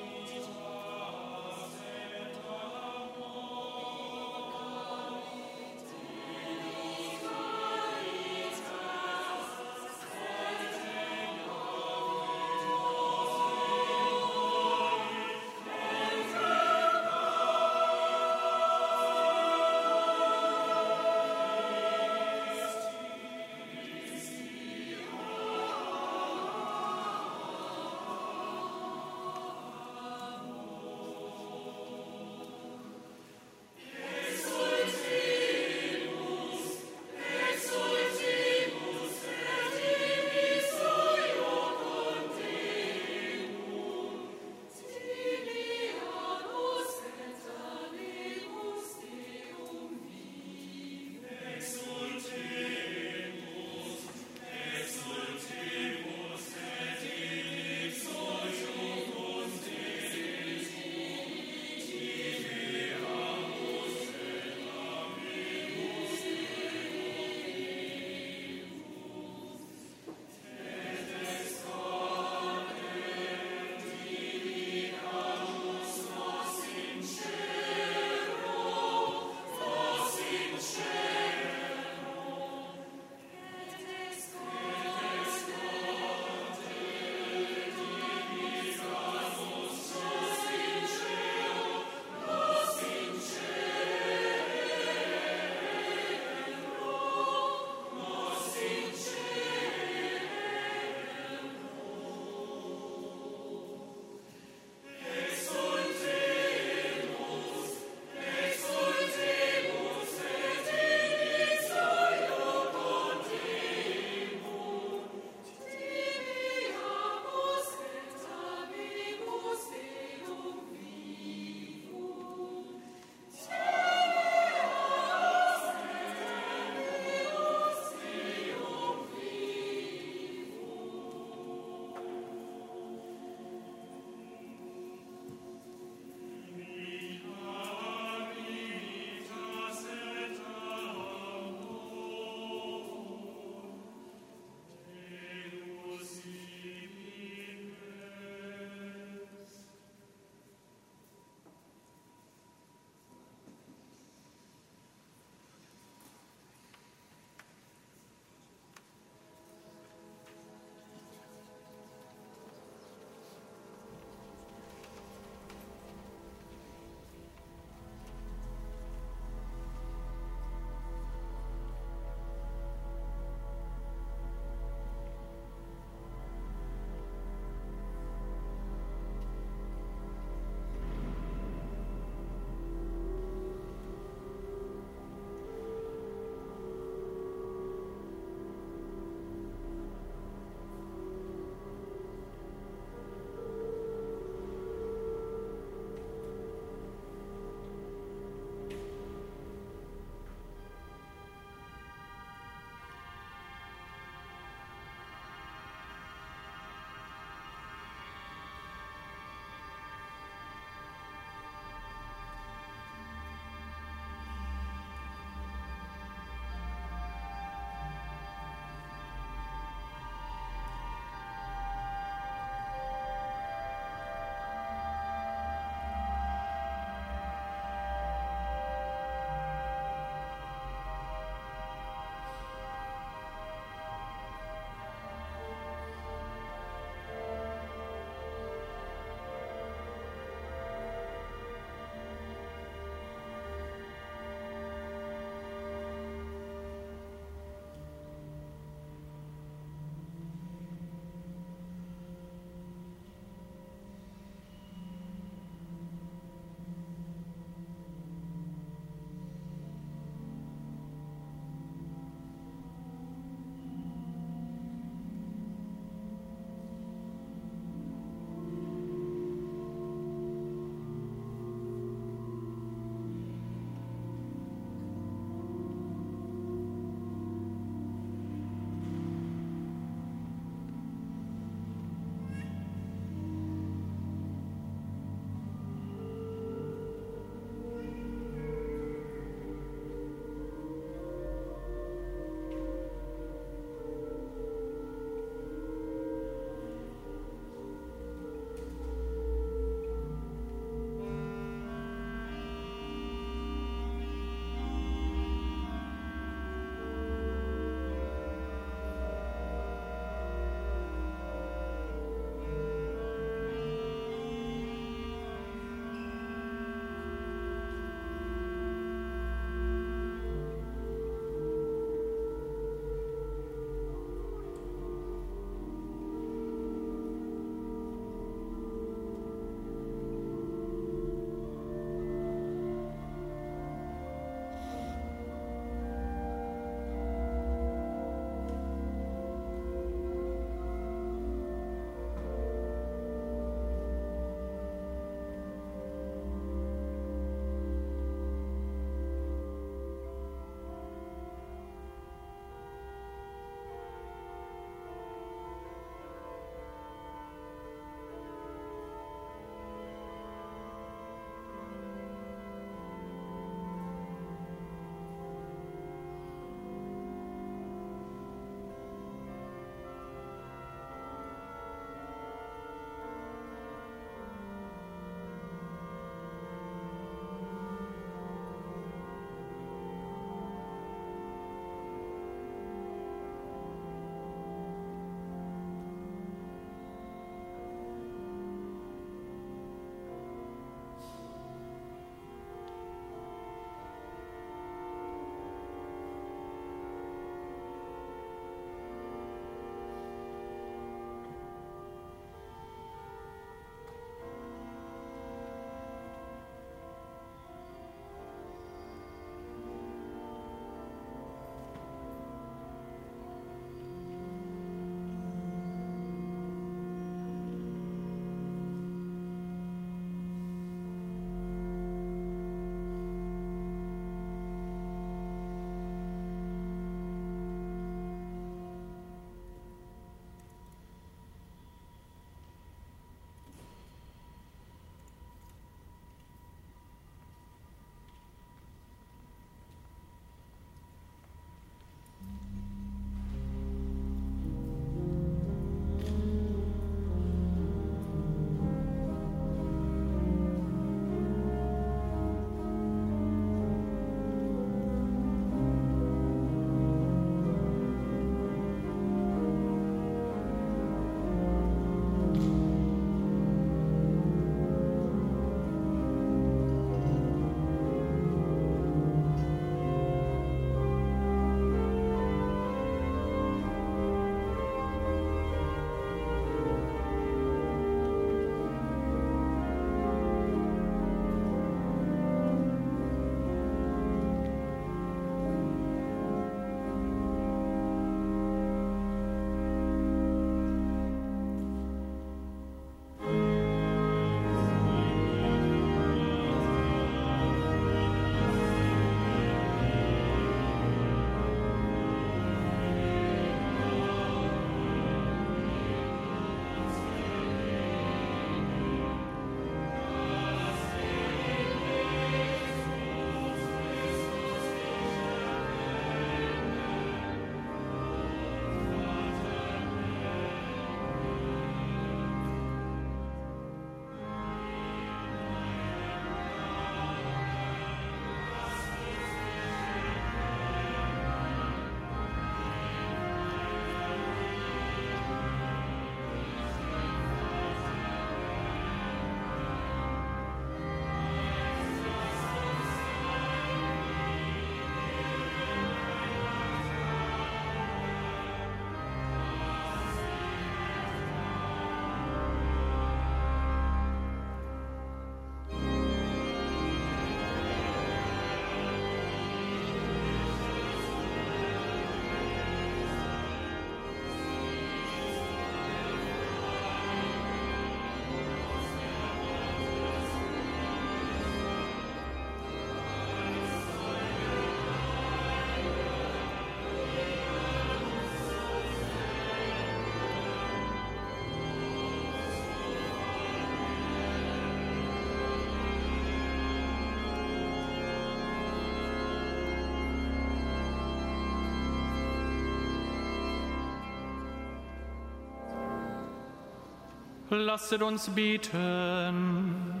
Lasset uns beten.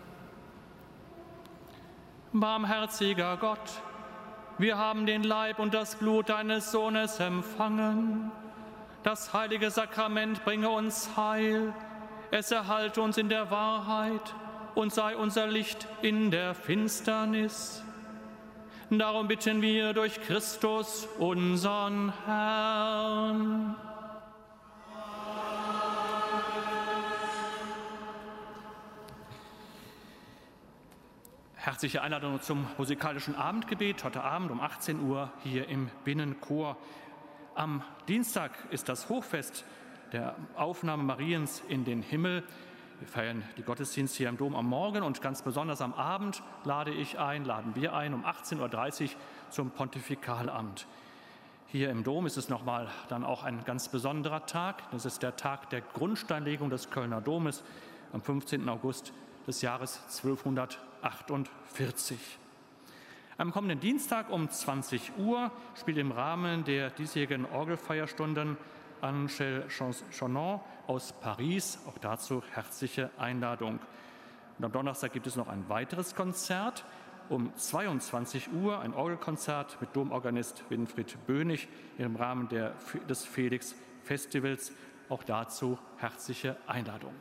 Barmherziger Gott, wir haben den Leib und das Blut deines Sohnes empfangen. Das heilige Sakrament bringe uns Heil. Es erhalte uns in der Wahrheit und sei unser Licht in der Finsternis. Darum bitten wir durch Christus, unseren Herrn. Herzliche Einladung zum musikalischen Abendgebet, heute Abend um 18 Uhr hier im Binnenchor. Am Dienstag ist das Hochfest der Aufnahme Mariens in den Himmel. Wir feiern die Gottesdienste hier im Dom am Morgen und ganz besonders am Abend laden wir ein um 18.30 Uhr zum Pontifikalamt. Hier im Dom ist es nochmal dann auch ein ganz besonderer Tag. Das ist der Tag der Grundsteinlegung des Kölner Domes am 15. August des Jahres 1248. Am kommenden Dienstag um 20 Uhr spielt im Rahmen der diesjährigen Orgelfeierstunden Angèle Chonon aus Paris. Auch dazu herzliche Einladung. Und am Donnerstag gibt es noch ein weiteres Konzert. Um 22 Uhr ein Orgelkonzert mit Domorganist Winfried Bönig im Rahmen des Felix Festivals. Auch dazu herzliche Einladung.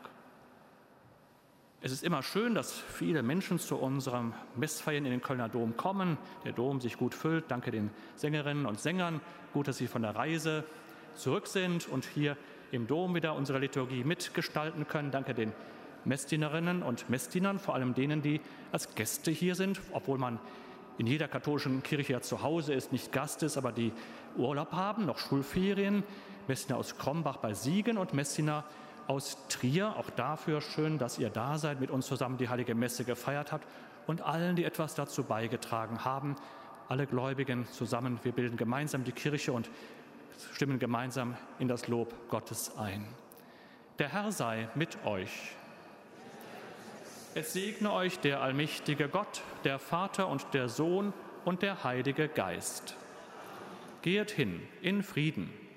Es ist immer schön, dass viele Menschen zu unserem Messfeiern in den Kölner Dom kommen. Der Dom sich gut füllt. Danke den Sängerinnen und Sängern. Gut, dass Sie von der Reise zurück sind und hier im Dom wieder unsere Liturgie mitgestalten können. Danke den Messdienerinnen und Messdienern, vor allem denen, die als Gäste hier sind, obwohl man in jeder katholischen Kirche ja zu Hause ist, nicht Gast ist, aber die Urlaub haben, noch Schulferien. Messdiener aus Krombach bei Siegen und Messdiener aus Trier. Auch dafür schön, dass ihr da seid, mit uns zusammen die Heilige Messe gefeiert habt und allen, die etwas dazu beigetragen haben. Alle Gläubigen zusammen, wir bilden gemeinsam die Kirche und stimmen gemeinsam in das Lob Gottes ein. Der Herr sei mit euch. Es segne euch der allmächtige Gott, der Vater und der Sohn und der Heilige Geist. Geht hin in Frieden.